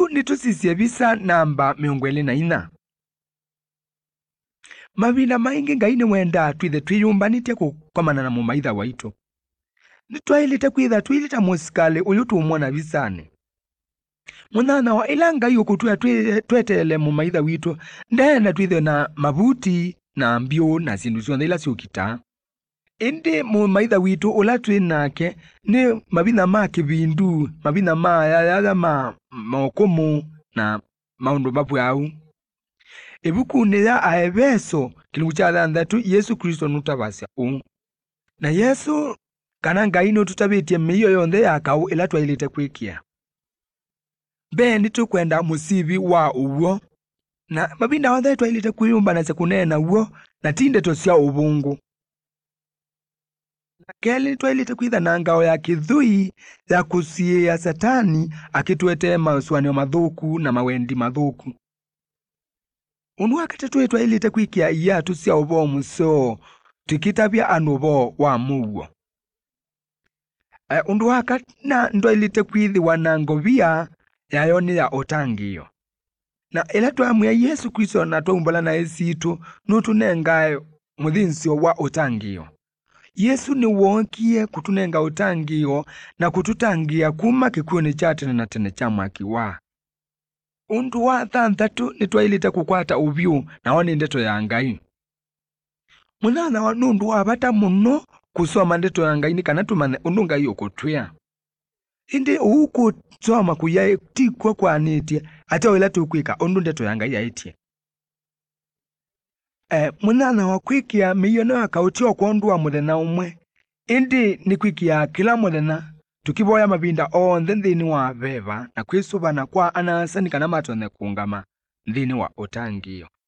nitusisye bisa namba 24. Mavina maingi Ngai ni wenda twithe twiyumbanitye kukomana na mumaitha waitu. Nitwailite kwitha twilita musikali uyu tumwona visani. Munana wa ila Ngai ukutwea twetele mumaitha witu ndenda twithe na mavuti na mbio na sindu sionthe ila siukita. Indi mumaitha witu ula twinake ni mavina ma kivindu, mavina ma yaya maokomu na maundu mapwau. Ibukuni ya Aefeso kilungu cha 6 Yesu Kristo nutavasya na Yesu kana Ngai nututavitie miyo yonthe ya kau ila twailite kwikia. Ni tukwenda musivi wa uwo na mavinda yonthe twailite kwiyumbanasya kunena uwo na tindeto sya uvungu. Na keli twailite kwitha na ngao ya kithui ya kusiia Satani akitwete mauswanio mathuku na mawendi mathuku. Undu wa katatu twailite kwikia iyatu sya uvomu so tukitavya anuvo wa muwo. Undu wa kana twailite kwithiwa na ngovia yayo ni ya utangio. Na ila twamwia Yesu Kristo na twaumbala na esitu nutunengae muthinsio wa utangio. Yesu ni wonkie kutunenga utangio na kututangia kuma kikuoni cha tene na tene cha mwaki wa. Undu wa 6 nitwailite kukwata uvyu na oni ndeto ya Ngai. Munana wa nundu wa bata muno kusoma ndeto ya Ngai ni kana tumane undu Ngai ukutwea. Indi ukusoma kuyatikwa kwanitie ata wila tukwika undu ndeto ya Ngai yaitie. Munana wa kwikia miyono ya kautio kwa undu wa muthena umwe. Indi ni kwikia kila muthena tukivoya mavinda onthe nthini wa veva na kwisuvana kwa anasani kana matone kungama nthini wa utangio.